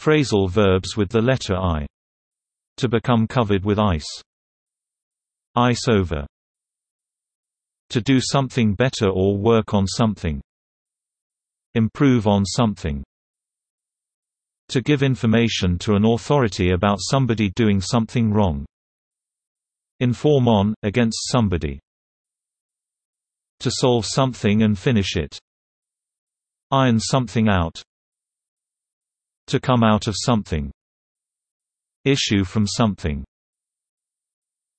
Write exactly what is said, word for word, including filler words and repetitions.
Phrasal verbs with the letter I. To become covered with ice. Ice over. To do something better or work on something. Improve on something. To give information to an authority about somebody doing something wrong. Inform on, against somebody. To solve something and finish it. Iron something out. To come out of something. Issue from something.